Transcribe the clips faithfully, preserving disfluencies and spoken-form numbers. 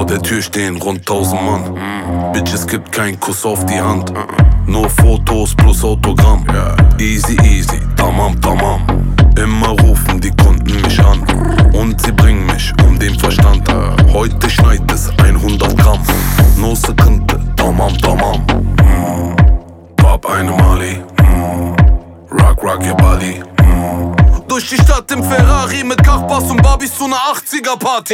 der Tür stehen rund tausend Mann. Bitch, es gibt keinen Kuss auf die Hand. Nur Fotos plus Autogramm. Easy, easy, tamam, tamam. Immer rufen die Kunden mich an und sie bringen mich um den Verstand. Heute schneit es hundert Gramm. No Sekunde, tamam, tamam. Pop eine Mali. Rock, rock your body. Durch die Stadt im Ferrari mit Kachbass und Barbies zu ner achtziger Party.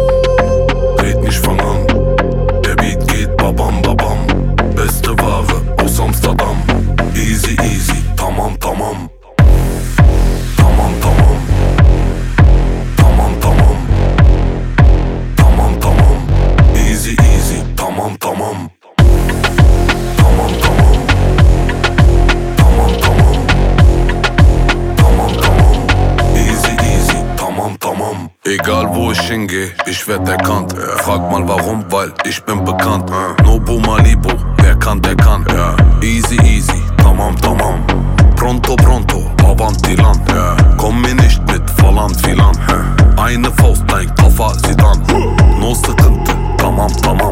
Red nicht von an, der Beat geht babam babam. Beste Ware aus Amsterdam. Easy easy, tamam tamam. Tamam tamam. Tamam tamam. Tamam tamam. Easy easy, tamam tamam. Tamam tamam. Tamam tamam. Tamam tamam. Easy easy, tamam tamam. Egal wo ich hingehe, ich werd erkannt. Frag mal warum, weil ich bin bekannt. Nobu Malibu, wer kann, der kann. Easy easy, tamam tamam. Pronto pronto, avanti land. Komm mir nicht mit Volland Filan. Eine Faust, dein Koffer sieht an. No Sekunde, tamam tamam.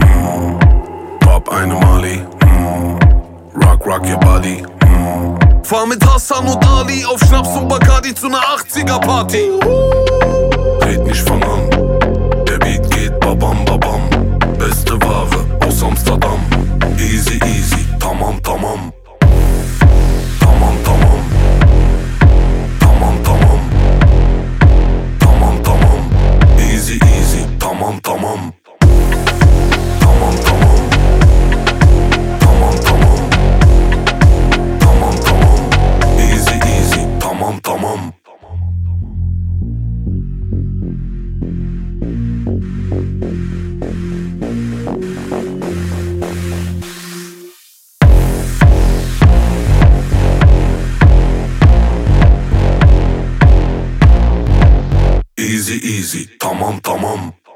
Pop eine Mali. Rock rock your body. Fahr mit Hassan und Ali auf Schnaps und Bacardi zu ner achtziger Party. Red nicht von an, der Beat geht babam babam. Beste Ware aus Amsterdam. Easy easy, tamam tamam. Tamam tamam. Tamam tamam. Tamam tamam. Easy easy, tamam tamam. Tamam tamam. Tamam tamam. Tamam tamam. Easy easy, tamam tamam. Easy easy, tamam tamam.